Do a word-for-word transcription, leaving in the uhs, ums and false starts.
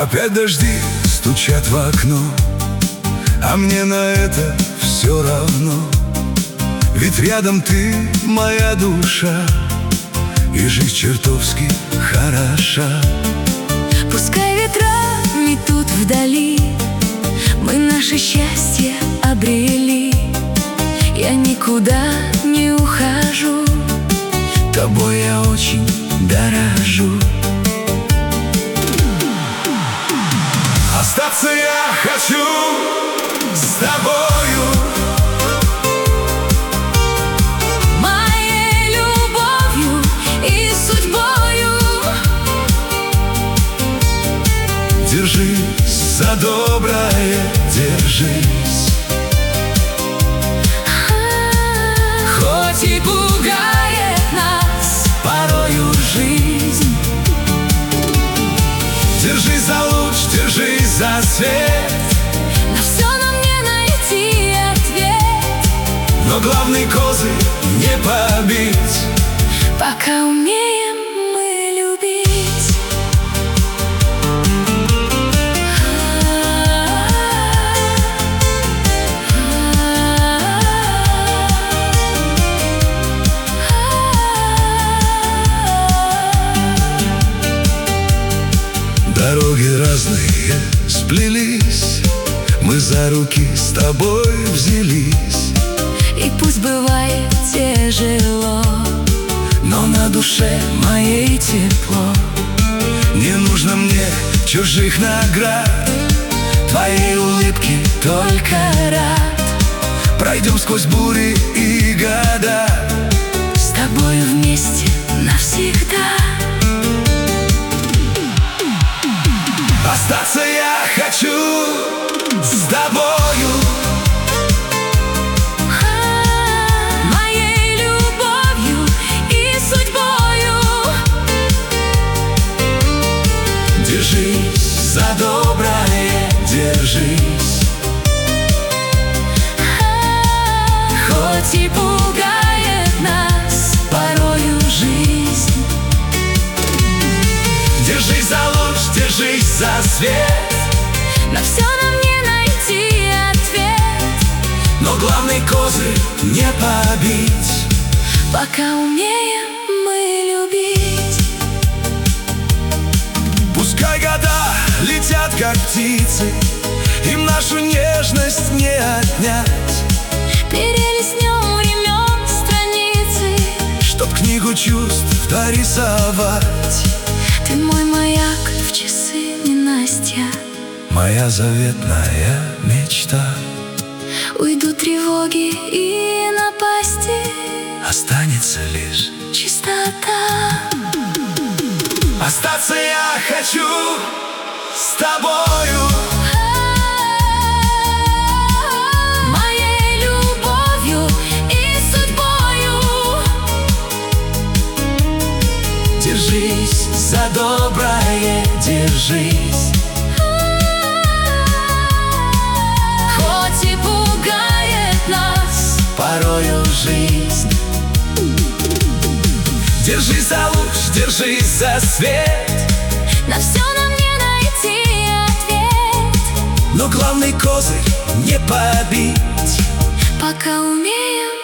Опять дожди стучат в окно, а мне на это все равно. Ведь рядом ты, моя душа, и жизнь чертовски хороша. Пускай ветра метут вдали, мы наше счастье обрели. Я никуда не ухожу, тобой я очень дорожу. Остаться я хочу с тобою, моей любовью и судьбою. Держись за доброе, держись. Хоть и пугает нас порою жизнь, Держись за луч, держись за свет. на все нам не найти ответ, Но главный козырь не побить, пока умеем мы любить. Дороги разные сплелись, мы за руки с тобой взялись. И пусть бывает тяжело, Но на душе моей тепло. Не нужно мне чужих наград, твоей улыбки только рад. Пройдем сквозь бури и года, с тобой вместе навсегда. остаться я хочу с тобою, моей любовью и судьбою. Держись за доброе, держись. Хоть и пугает нас порою жизнь, Держись за луч, держись за свет. на все нам не найти ответ, Но главный козырь не побить, пока умеем мы любить. Пускай года летят, как птицы, им нашу нежность не отнять. Перелистнем времен страницы, Чтоб книгу чувств дорисовать. ты мой маяк в часы ненастья. Моя заветная мечта, Уйдут тревоги и напасти, останется лишь чистота. остаться я хочу с тобою, моей любовью и судьбою. держись за доброе, держись. Хоть и пугает нас Порою жизнь, держись за луч, держись за свет. на все нам не найти ответ, Но главный козырь не побить, пока умеем